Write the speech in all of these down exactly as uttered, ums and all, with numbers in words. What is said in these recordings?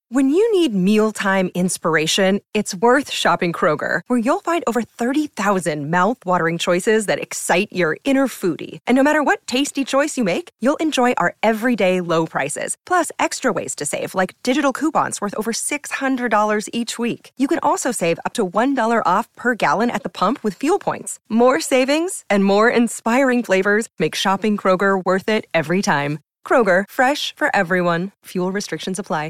When you need mealtime inspiration, it's worth shopping Kroger, where you'll find over thirty thousand mouth-watering choices that excite your inner foodie. And no matter what tasty choice you make, you'll enjoy our everyday low prices, plus extra ways to save, like digital coupons worth over six hundred dollars each week. You can also save up to one dollar off per gallon at the pump with fuel points. More savings and more inspiring flavors make shopping Kroger worth it every time. Kroger, fresh for everyone. Fuel restrictions apply.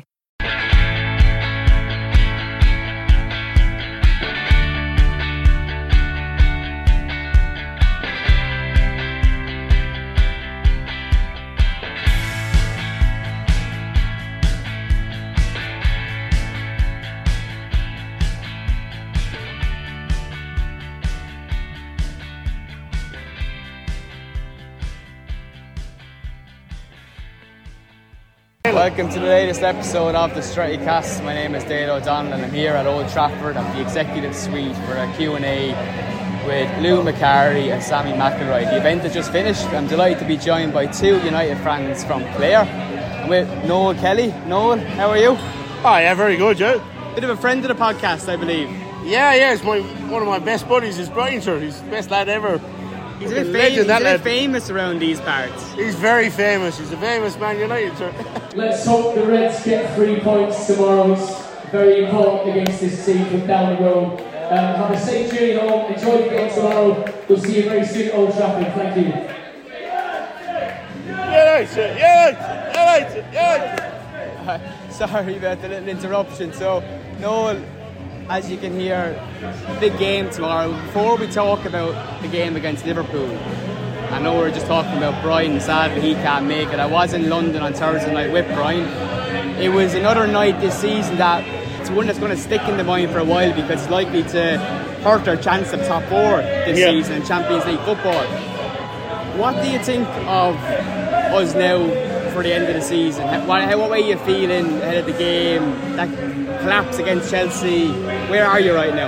Welcome to the latest episode of the Stretty Cast. My name is Dale O'Donnell and I'm here at Old Trafford at the Executive Suite for a Q and A with Lou McCarty and Sammy McElroy. The event has just finished. I'm delighted to be joined by two United fans from Clare. I'm with Noel Kelly. Noel, how are you? Oh yeah, very good, Joe. Bit of a friend of the podcast, I believe. Yeah, yeah, it's my, one of my best buddies is Brian, sir. He's the best lad ever. He's a bit, fam- he's a bit famous around these parts. He's very famous. He's a famous Man United, sir. Let's hope the Reds get three points tomorrow. It's very important against this team from down the road. Um, have a safe journey home. Enjoy the game tomorrow. We'll see you very soon at Old Trafford. Thank you. Yeah, right, sir. Yeah, right. Yeah, right, sir. Yeah, right. Uh, sorry about the little interruption. So, Noel, as you can hear, big game tomorrow. Before we talk about the game against Liverpool, I know we were just talking about Brian. Sadly, he can't make it. I was in London on Thursday night with Brian. It was another night this season that it's one that's going to stick in the mind for a while because it's likely to hurt our chance of top four this yeah. season in Champions League football. What do you think of us now for the end of the season? What, what way are you feeling ahead of the game? That collapse against Chelsea. Where are you right now?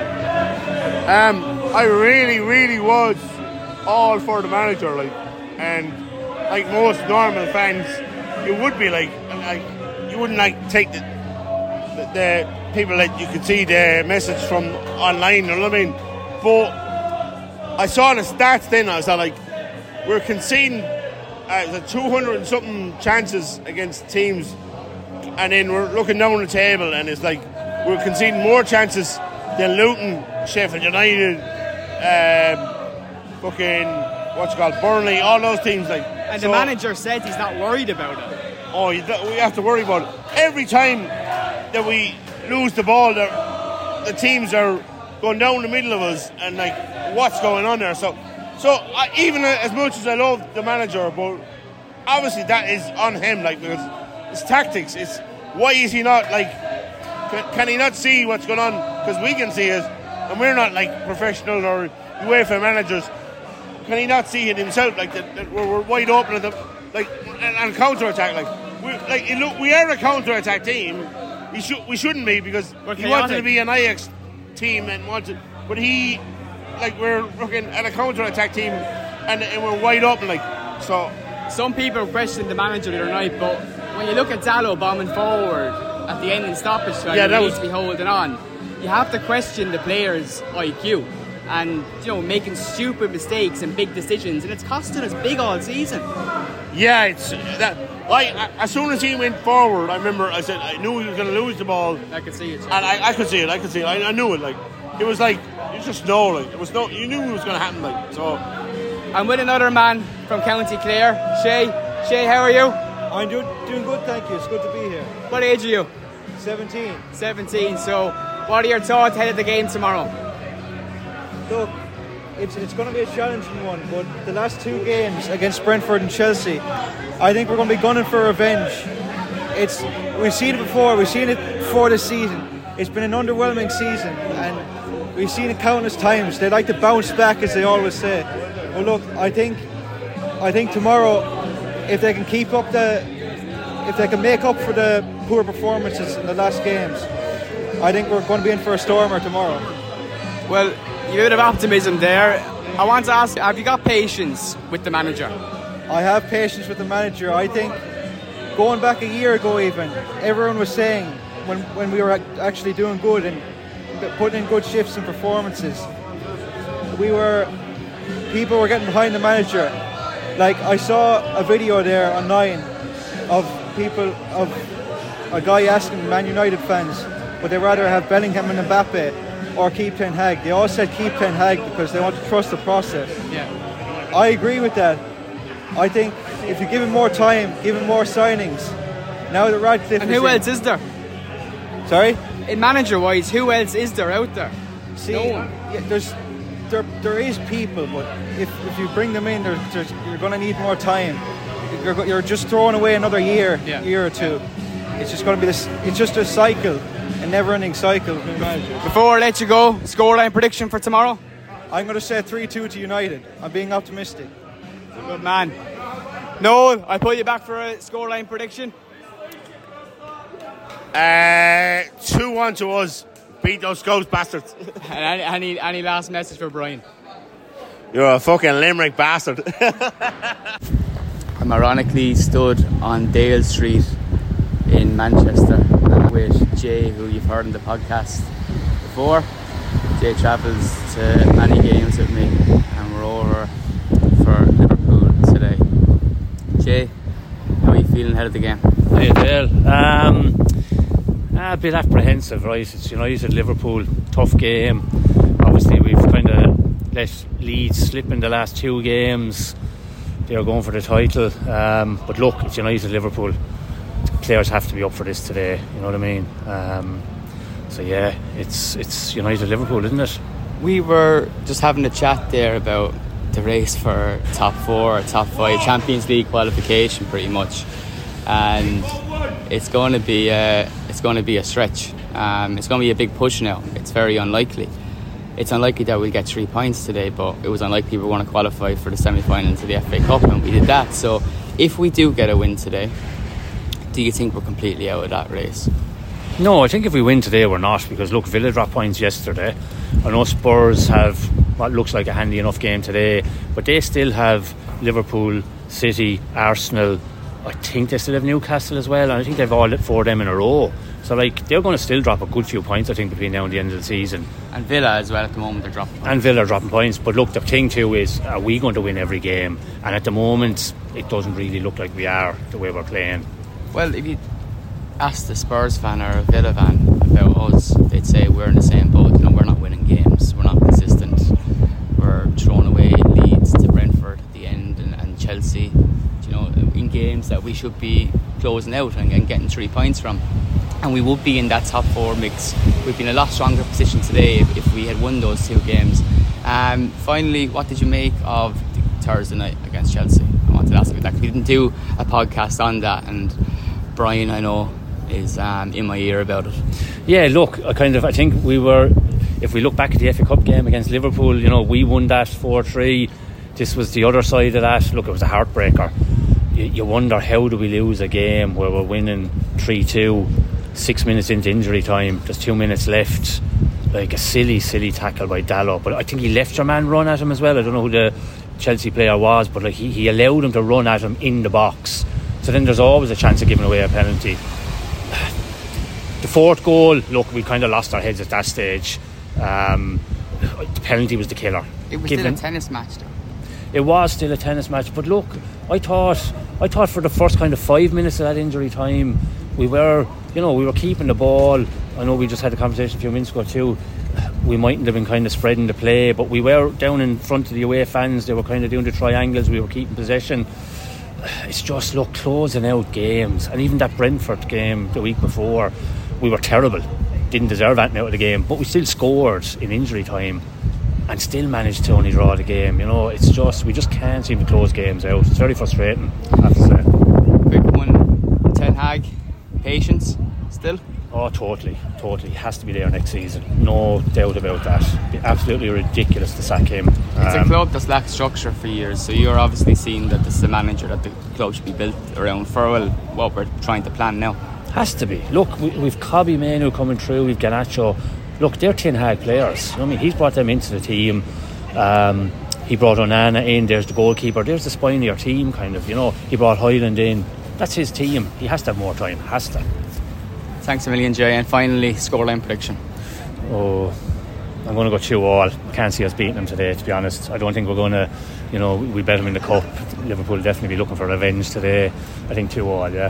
Um, I really, really was all for the manager, like, and like most normal fans, you would be like, like you wouldn't like take the the, the people that you could see the message from online, you know what I mean? But I saw the stats then. I was like, we're conceding uh, two hundred and something chances against teams, and then we're looking down the table, and it's like we're conceding more chances than Luton, Sheffield United, um, fucking what's it called, Burnley, all those teams. Like, and so, the manager said he's not worried about it. Oh, you, we have to worry about it. Every time that we lose the ball, the teams are going down the middle of us, and like, what's going on there? So, so I, even as much as I love the manager, but obviously that is on him, like, because it's tactics. It's why is he not like? Can, can he not see what's going on? Because we can see it, and we're not like professional or UEFA managers. Can he not see it himself? Like that, that we're, we're wide open at the like and, and counter attack. Like we like look, we are a counter attack team. We should we shouldn't be because he wanted to be an Ajax team and wanted, but he like we're looking at a counter attack team and, and we're wide open. Like so. Some people questioned the manager the other night, but when you look at Dalot bombing forward at the end in stoppage time, yeah, he needs to be holding on. You have to question the players' I Q and, you know, making stupid mistakes and big decisions, and it's costing us big all season. Yeah, it's that. Like as soon as he went forward, I remember I said I knew he was going to lose the ball. I could see it, and I, I could see it. I could see it. I, I knew it. Like it was like you just know, like it was no. You knew it was going to happen. Like so. I'm with another man from County Clare, Shay. Shay, how are you? I'm doing, doing good, thank you. It's good to be here. What age are you? seventeen. seventeen. So, what are your thoughts ahead of the game tomorrow? Look, it's it's going to be a challenging one, but the last two games against Brentford and Chelsea, I think we're going to be gunning for revenge. It's we've seen it before. We've seen it before this season. It's been an underwhelming season, and we've seen it countless times. They like to bounce back, as they always say. Well, look, I think, I think tomorrow, if they can keep up the, if they can make up for the poor performances in the last games, I think we're going to be in for a stormer tomorrow. Well, you have a bit of optimism there. I want to ask, have you got patience with the manager? I have patience with the manager. I think going back a year ago even, everyone was saying when when we were actually doing good and putting in good shifts and performances, we were people were getting behind the manager. Like I saw a video there online of people of a guy asking Man United fans would they rather have Bellingham and Mbappe or keep Ten Hag. They all said keep Ten Hag because they want to trust the process. Yeah. I agree with that. I think if you give him more time, give him more signings. Now that Radcliffe And is who in, else is there? Sorry? In manager-wise, who else is there out there? See, No one. yeah, there's there there is people, but if, if you bring them in, there's, there's, you're going to need more time. You're, go- you're just throwing away another year, Yeah. year or two. It's just going to be this. It's just a cycle, a never-ending cycle. Before I let you go, scoreline prediction for tomorrow? I'm going to say three two to United. I'm being optimistic. Good man. Noel, I put you back for a scoreline prediction. Uh, two one to us. Beat those ghost bastards. And any, any, any last message for Brian? You're a fucking Limerick bastard. I'm ironically stood on Dale Street in Manchester with Jay, who you've heard in the podcast before. Jay travels to many games with me, and we're over for Liverpool today. Jay, how are you feeling ahead of the game? Hey Dale, um, a bit apprehensive, right? It's United Liverpool, tough game. Obviously we've kind of let Leeds slip in the last two games. They're going for the title, um, but look, it's United Liverpool. Players have to be up for this today, you know what I mean? Um, so yeah, it's it's United Liverpool, isn't it? We were just having a chat there about the race for top four, top five, Champions League qualification, pretty much, and it's going to be a, it's going to be a stretch. Um, it's going to be a big push now. It's very unlikely. It's unlikely that we'll get three points today, but it was unlikely we were going to qualify for the semi-final to the F A Cup, and we did that. So, if we do get a win today, do you think we're completely out of that race? No, I think if we win today we're not, because look, Villa dropped points yesterday. I know Spurs have what looks like a handy enough game today, but they still have Liverpool, City, Arsenal. I think they still have Newcastle as well, and I think they've all four of them in a row. So like they're going to still drop a good few points, I think, between now and the end of the season. And Villa as well at the moment, they're dropping points. And Villa are dropping points. But look, the thing too is, are we going to win every game? And at the moment it doesn't really look like we are, the way we're playing. Well, if you ask the Spurs fan or a Villa fan about us, they'd say we're in the same boat. You know, we're not winning games, we're not consistent, we're throwing away Leeds to Brentford at the end, and, and Chelsea, you know, in games that we should be closing out and, and getting three points from. And we would be in that top four mix. We'd be in a lot stronger position today if, if we had won those two games. Um, finally, what did you make of the Thursday night against Chelsea? I wanted to ask you that. We didn't do a podcast on that, and Brian, I know, is um, in my ear about it. Yeah, look, I kind of, I think we were, if we look back at the F A Cup game against Liverpool, you know, we won that four three. This was the other side of that. Look, it was a heartbreaker. You, you wonder, how do we lose a game where we're winning three two, six minutes into injury time, there's two minutes left, like a silly, silly tackle by Dalot. But I think he left your man run at him as well. I don't know who the Chelsea player was, but like he, he allowed him to run at him in the box. So then there's always a chance of giving away a penalty. The fourth goal, look, we kind of lost our heads at that stage. Um, the penalty was the killer. It was Given, still a tennis match though. It was still a tennis match, but look, I thought I thought for the first kind of five minutes of that injury time, we were, you know, we were keeping the ball. I know we just had a conversation a few minutes ago too. We mightn't have been kind of spreading the play, but we were down in front of the away fans. They were kind of doing the triangles. We were keeping possession. It's just, look, closing out games. And even that Brentford game the week before, we were terrible. Didn't deserve anything out of the game, but we still scored in injury time and still managed to only draw the game. You know, it's just, we just can't seem to close games out. It's very frustrating, I have to say. Quick one, Ten Hag, patience still? Oh, totally, totally. He has to be there next season. No doubt about that. It'd be absolutely ridiculous to sack him. It's um, a club that's lacked structure for years, so you're obviously seeing that this is the manager that the club should be built around for, well, what we're trying to plan now. Has to be. Look, we, we've Kobbie Mainoo coming through, we've Garnacho. Look, they're Ten Hag players. I mean, he's brought them into the team. Um, he brought Onana in, there's the goalkeeper, there's the spine of your team, kind of, you know. He brought Hyland in. That's his team. He has to have more time, has to. Thanks a million, Jay. And finally, scoreline prediction. Oh, I'm going to go two all. Can't see us beating them today, to be honest. I don't think we're going to, you know, we bet them in the cup. Liverpool will definitely be looking for revenge today. I think two all, yeah.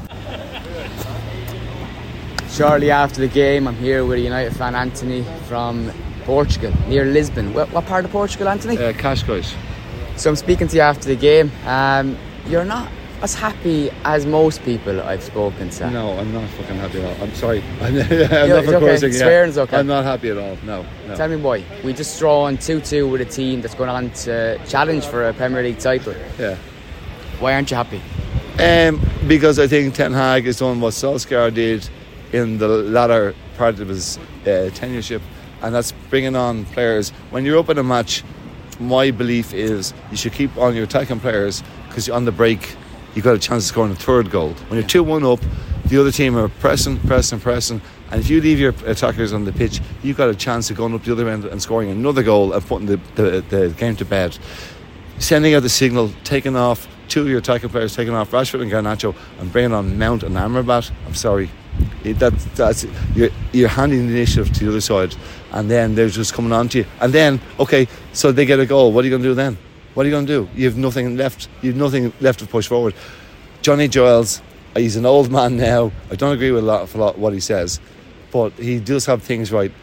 Shortly after the game, I'm here with a United fan, Anthony, from Portugal, near Lisbon. What, what part of Portugal, Anthony? Uh, Cascais. So I'm speaking to you after the game. Um, you're not as happy as most people I've spoken to. No, I'm not fucking happy at all. I'm sorry. I'm, I'm yeah, not it's for okay. cursing. Swearing's okay. I'm not happy at all. No, no. Tell me why. We just drawn two two with a team that's going on to challenge for a Premier League title. Yeah. Why aren't you happy? Um, because I think Ten Hag has done what Solskjaer did in the latter part of his uh, tenureship, and that's bringing on players. When you're up in a match, my belief is you should keep on your attacking players, because on the break you've got a chance of scoring a third goal. When you're two one up, the other team are pressing, pressing, pressing, and if you leave your attackers on the pitch, you've got a chance of going up the other end and scoring another goal and putting the, the, the game to bed. Sending out the signal, taking off two of your attacking players, taking off Rashford and Garnacho, and bringing on Mount and Amrabat, I'm sorry, that that's you're, you're handing the initiative to the other side, and then they're just coming on to you, and then okay, so they get a goal. What are you going to do then? What are you going to do? You have nothing left. You have nothing left to push forward. Johnny Giles, he's an old man now. I don't agree with a lot of a lot what he says, but he does have things right.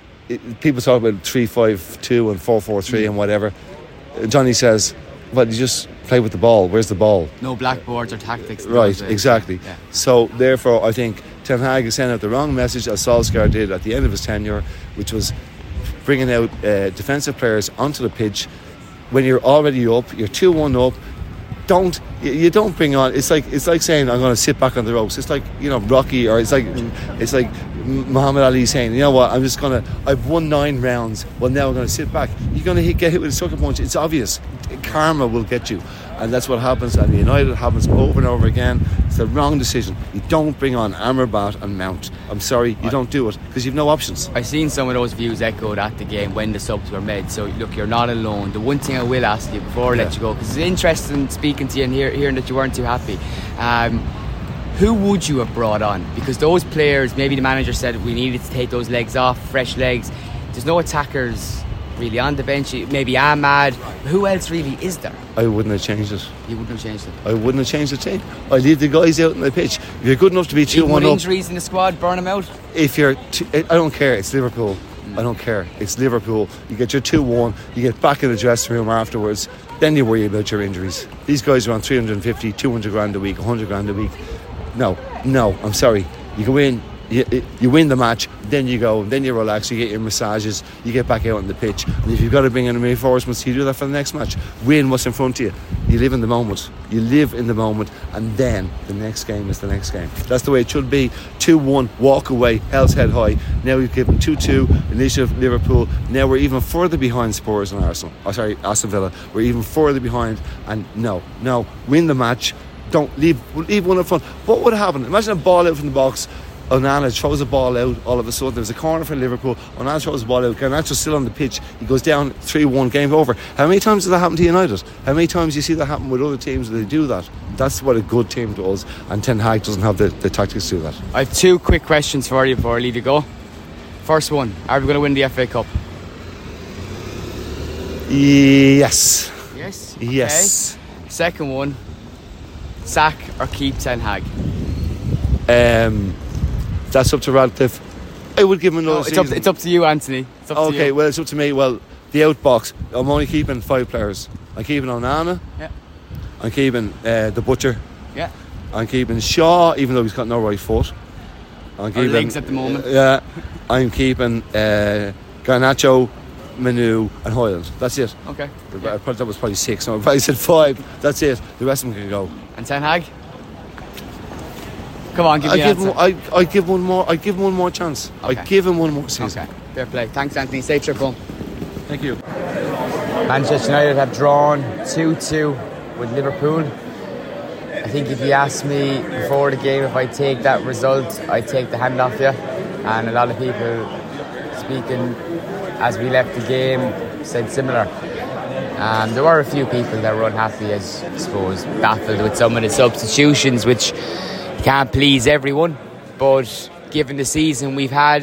It, people talk about three five two and four four three and whatever. Johnny says, well, you just play with the ball. Where's the ball? No blackboards or tactics. Right, exactly. Yeah. So therefore I think Ten Hag is sending out the wrong message, as Solskjaer did at the end of his tenure, which was bringing out uh, defensive players onto the pitch when you're already up, you're two one up. Don't you, you don't bring on, it's like it's like saying I'm going to sit back on the ropes. It's like, you know, Rocky, or it's like it's like Muhammad Ali saying, you know what, I'm just going to, I've won nine rounds, well now I'm going to sit back. You're going to hit, get hit with a sucker punch. It's obvious. Karma will get you, and that's what happens, and United happens over and over again. It's the wrong decision. You don't bring on Amrabat and Mount. I'm sorry, you don't do it, because you've no options. I've seen some of those views echoed at the game when the subs were made, so look, you're not alone. The one thing I will ask you before I let yeah. you go, because it's interesting speaking to you and hear, hearing that you weren't too happy, um, who would you have brought on? Because those players, maybe the manager said we needed to take those legs off, fresh legs. There's no attackers really on the bench. Maybe Ahmad. Who else really is there? I wouldn't have changed it. You wouldn't have changed it? I wouldn't have changed the team. I leave the guys out on the pitch. If you're good enough to be two one up, injuries in the squad, burn them out. If you're two, I don't care, it's Liverpool. mm. I don't care, it's Liverpool. You get your two one, you get back in the dressing room afterwards, then you worry about your injuries. These guys are on three hundred fifty, two hundred grand a week, one hundred grand a week. No, no, I'm sorry. You go in, you, you win the match, then you go, then you relax, you get your massages, you get back out on the pitch, and if you've got to bring in reinforcements, you do that for the next match. Win what's in front of you. You live in the moment. You live in the moment, and then the next game is the next game. That's the way it should be. two one, walk away, hell's head high. Now we've given two two, initiative Liverpool. Now we're even further behind Spurs and Arsenal. Oh, sorry, Aston Villa. We're even further behind, and no, no, win the match. Don't leave leave one up front. What would happen? Imagine a ball out from the box. Onana throws a ball out. All of a sudden, there's a corner for Liverpool. Onana throws the ball out. Garnacho's still on the pitch. He goes down three one. Game over. How many times does that happen to United? How many times do you see that happen with other teams? They do that. That's what a good team does. And Ten Hag doesn't have the, the tactics to do that. I have two quick questions for you before I leave you go. First one: are we going to win the F A Cup? Yes. Yes. Okay. Yes. Second one: sack or keep Ten Hag? Um, that's up to Radcliffe. I would give him another no, it's season. Up to, it's up to you, Anthony. It's up okay, to you. well, it's up to me. Well, the outbox. I'm only keeping five players. I'm keeping Onana. Yeah. I'm keeping uh, the Butcher. Yeah. I'm keeping Shaw, even though he's got no right foot. I'm keeping, legs at the moment. Uh, yeah. I'm keeping uh, Garnacho, Manu and Hoyland. That's it. Okay. Yeah. I probably, that was probably six. No, I probably said five. That's it. The rest of them can go. And Ten Hag? Come on, give me I an give answer. Him, I, I give one more. I give him one more chance. Okay. I give him one more season. Okay. Fair play. Thanks, Anthony. Safe trip home. Thank you. Manchester United have drawn two two with Liverpool. I think if you asked me before the game if I'd take that result, I'd take the hand off you. And a lot of people speaking as we left the game said similar. Um, there were a few people that were unhappy, I suppose, baffled with some of the substitutions, which can't please everyone. But given the season we've had,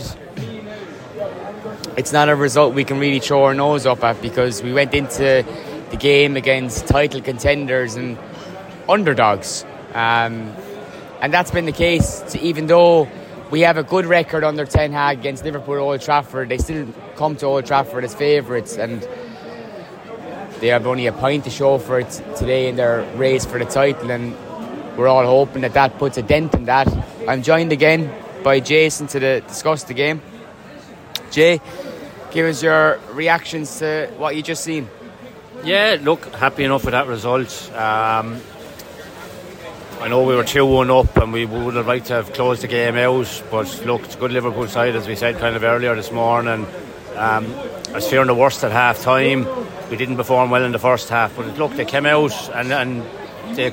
it's not a result we can really throw our nose up at, because we went into the game against title contenders and underdogs. Um, and that's been the case, even though we have a good record under Ten Hag against Liverpool at Old Trafford. They still come to Old Trafford as favourites, and they have only a point to show for it today in their race for the title, and we're all hoping that that puts a dent in that. I'm joined again by Jason to the, discuss the game. Jay, give us your reactions to what you just seen. Yeah, look, happy enough with that result. Um, I know we were two one up and we would have liked to have closed the game out, but look, it's a good Liverpool side, as we said kind of earlier this morning. Um, I was fearing the worst at half time. We didn't perform well in the first half, but look, they came out and, and they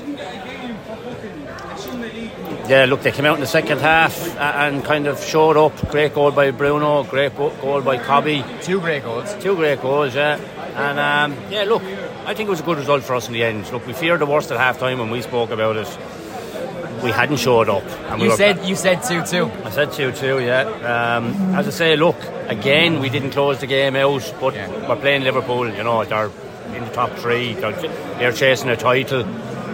yeah look they came out in the second half and kind of showed up. Great goal by Bruno, great goal by Cobby. Two great goals. Two great goals, yeah. And um, yeah, look, I think it was a good result for us in the end. Look, we feared the worst at half time when we spoke about it. We hadn't showed up. And you we were, said you said two two. I said two two, yeah. Um, as I say, look, again, we didn't close the game out, but yeah. We're playing Liverpool, you know, they're in the top three, they're, they're chasing a title.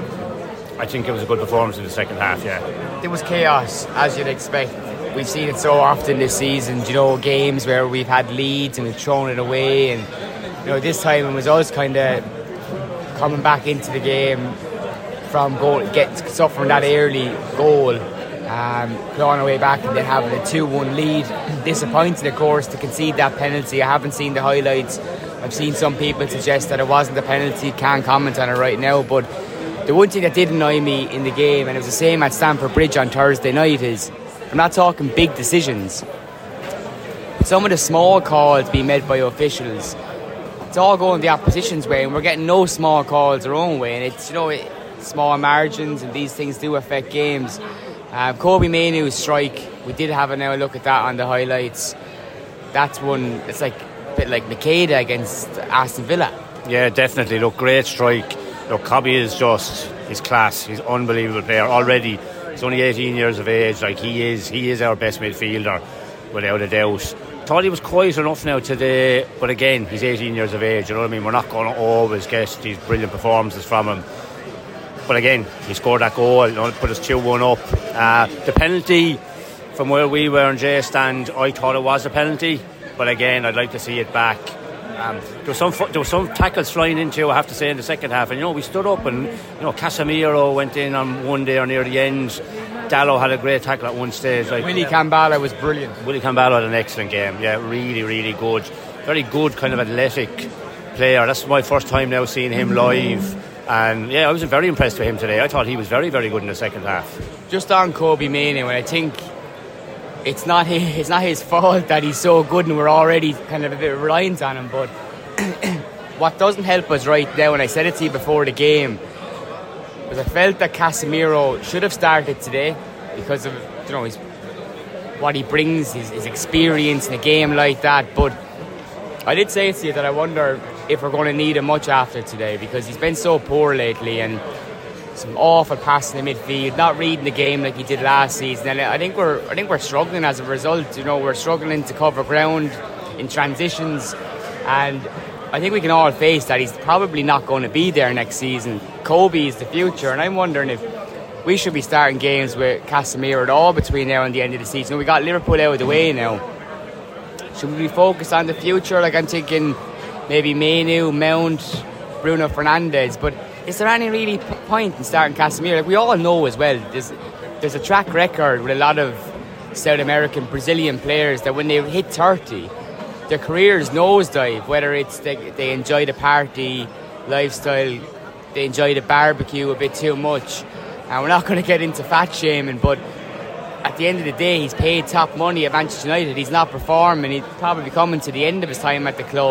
I think it was a good performance in the second half, yeah. There was chaos, as you'd expect. We've seen it so often this season, you know, games where we've had leads and we've thrown it away, and you know, this time it was us kind of coming back into the game from goal, get suffering that early goal, um, clawing our way back, and then having a two one lead. Disappointing, of course, to concede that penalty. I haven't seen the highlights. I've seen some people suggest that it wasn't a penalty. Can't comment on it right now, but the one thing that did annoy me in the game, and it was the same at Stamford Bridge on Thursday night, is I'm not talking big decisions. Some of the small calls being made by officials, it's all going the opposition's way, and we're getting no small calls our own way, and it's, you know, it, small margins and these things do affect games. Um, Kobe Mainoo's strike, we did have a now look at that on the highlights. That's one, it's like a bit like Makeda against Aston Villa. Yeah, definitely. Look, great strike. Look, Kobe is just, he's class. He's an unbelievable player already. He's only eighteen years of age. Like, he is, he is our best midfielder, without a doubt. Thought he was quiet enough now today, but again, he's eighteen years of age. You know what I mean? We're not going to always get these brilliant performances from him. But again, he scored that goal, you know, put us two one up. Uh, the penalty, from where we were in Jay's stand, I thought it was a penalty. But again, I'd like to see it back. Um, there was some there was some tackles flying into, I have to say, in the second half. And, you know, we stood up and, you know, Casemiro went in on one day or near the end. Dallo had a great tackle at one stage. Like, Willie Kambala was brilliant. Willie Kambala had an excellent game. Yeah, really, really good. Very good kind of athletic player. That's my first time now seeing him live. And yeah, I was very impressed with him today. I thought he was very, very good in the second half. Just on Kobe Mainoo, and I think it's not his, it's not his fault that he's so good and we're already kind of a bit reliant on him. But what doesn't help us right now, and I said it to you before the game, was I felt that Casemiro should have started today because of, you know, his, what he brings, his, his experience in a game like that. But I did say to you that I wonder if we're going to need him much after today, because he's been so poor lately and some awful passing in the midfield, not reading the game like he did last season. And I think we're I think we're struggling as a result. You know, we're struggling to cover ground in transitions, and I think we can all face that he's probably not going to be there next season. Kobe is the future, and I'm wondering if we should be starting games with Casemiro at all between now and the end of the season. We got Liverpool out of the way now. Should we be focused on the future? Like, I'm thinking maybe Mainoo, Mount, Bruno Fernandes, but is there any really point in starting Casemiro? Like, we all know as well, there's, there's a track record with a lot of South American, Brazilian players that when they hit thirty, their careers nosedive, whether it's they, they enjoy the party lifestyle, they enjoy the barbecue a bit too much. And we're not going to get into fat shaming, but at the end of the day, he's paid top money at Manchester United. He's not performing. He's probably coming to the end of his time at the club.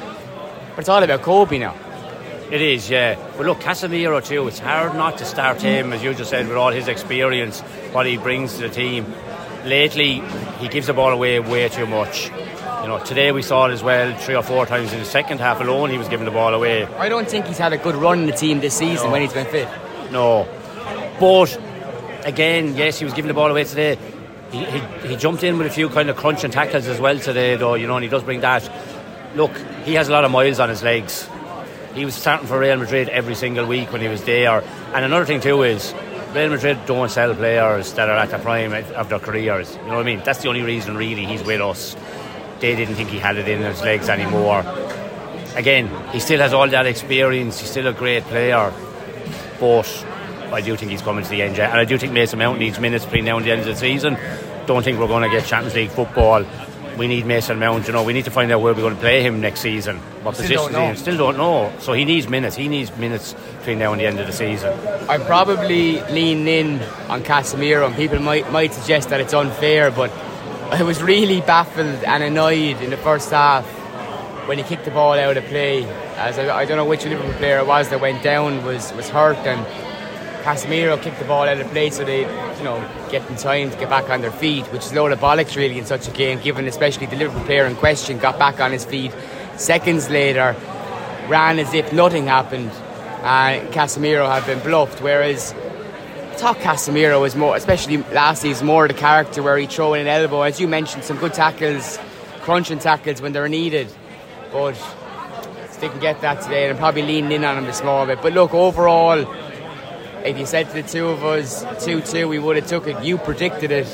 But it's all about Kobe now. It is, yeah. But look, Casemiro too, it's hard not to start him, as you just said, with all his experience, what he brings to the team. Lately, he gives the ball away way too much. You know, today we saw it as well, three or four times in the second half alone, he was giving the ball away. I don't think he's had a good run in the team this season no. when he's been fit. No. But, again, yes, he was giving the ball away today. he, he he jumped in with a few kind of crunching tackles as well today, though, you know, and he does bring that. Look, he has a lot of miles on his legs. He was starting for Real Madrid every single week when he was there. And another thing too is Real Madrid don't sell players that are at the prime of their careers. You know what I mean? That's the only reason really he's with us. They didn't think he had it in his legs anymore. Again, he still has all that experience. He's still a great player. But I do think he's coming to the end yet. And I do think Mason Mount needs minutes between now and the end of the season. Don't think we're going to get Champions League football. We need Mason Mount, you know, we need to find out where we're going to play him next season. What Still position don't know. he Still don't know. So he needs minutes. He needs minutes between now and the end of the season. I'm probably leaning in on Casemiro, and people might might suggest that it's unfair, but I was really baffled and annoyed in the first half when he kicked the ball out of play. As I, I don't know which Liverpool player it was that went down, was, was hurt, and Casemiro kicked the ball out of play so they, you know, get in time to get back on their feet, which is a load of bollocks really in such a game, given especially the Liverpool player in question got back on his feet seconds later, ran as if nothing happened, and Casemiro had been bluffed. Whereas I thought Casemiro was more, especially last season, more the character where he'd throw in an elbow, as you mentioned, some good tackles, crunching tackles when they're needed, but didn't get that today, and I'm probably leaning in on him a small bit. But look, overall, if you said to the two of us two two, we would have took it. You predicted it.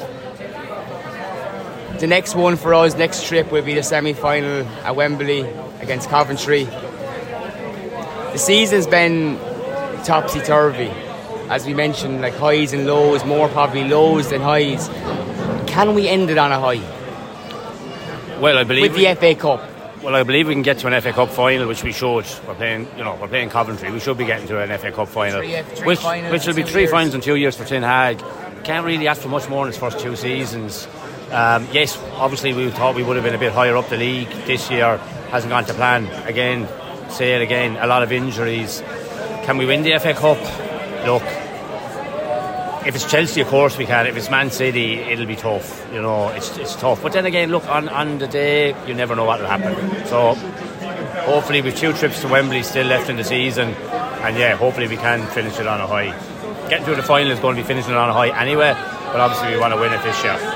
The next one for us, next trip, will be the semi-final at Wembley against Coventry. The season's been topsy-turvy, as we mentioned, like highs and lows, more probably lows than highs. Can we end it on a high? Well, I believe with the F A Cup. Well, I believe we can get to an F A Cup final, which we should. We're playing, you know, we're playing Coventry. We should be getting to an F A Cup final, three, three which finals which will be in two three years. finals in two years for Ten Hag. Can't really ask for much more in his first two seasons. Um, yes, obviously we thought we would have been a bit higher up the league this year. Hasn't gone to plan. Again, say it again. A lot of injuries. Can we win the F A Cup? Look, if it's Chelsea, of course we can. If it's Man City, it'll be tough. You know, it's it's tough. But then again, look, on, on the day, you never know what will happen. So hopefully we've two trips to Wembley still left in the season, and yeah, hopefully we can finish it on a high. Getting to the final is going to be finishing it on a high anyway, but obviously we want to win it this year.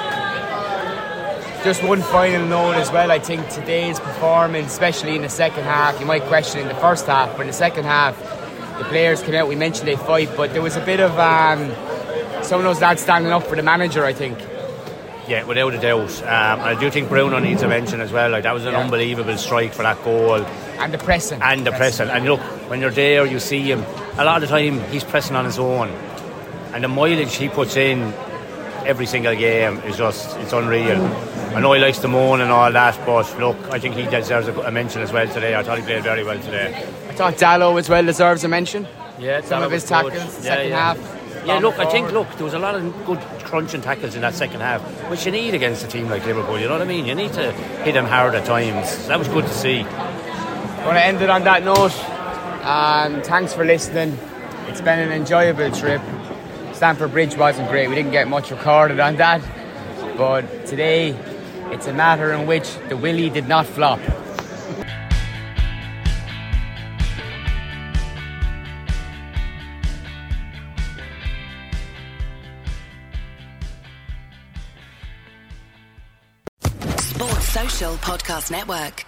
Just one final note as well. I think today's performance, especially in the second half, you might question in the first half, but in the second half the players came out. We mentioned they fight, but there was a bit of um, some of those lads standing up for the manager, I think. Yeah, without a doubt. Um, I do think Bruno needs a mention as well. Like, that was an Yeah. unbelievable strike for that goal. And the pressing. And the pressing. And look, when you're there, you see him. A lot of the time, he's pressing on his own. And the mileage he puts in every single game is just, it's unreal. I know he likes to moan and all that, but look, I think he deserves a, a mention as well today. I thought he played very well today. I thought Dallo as well deserves a mention. Yeah, Some Dallo of his was good. tackles, the Yeah, second yeah. half. Yeah, look, I think, forward. look, there was a lot of good crunching tackles in that second half, which you need against a team like Liverpool, you know what I mean? You need to hit them hard at times. So that was good to see. Going to end it on that note. Um, thanks for listening. It's been an enjoyable trip. Stamford Bridge wasn't great. We didn't get much recorded on that. But today, it's a matter in which the Willie did not flop. Sports Social Podcast Network.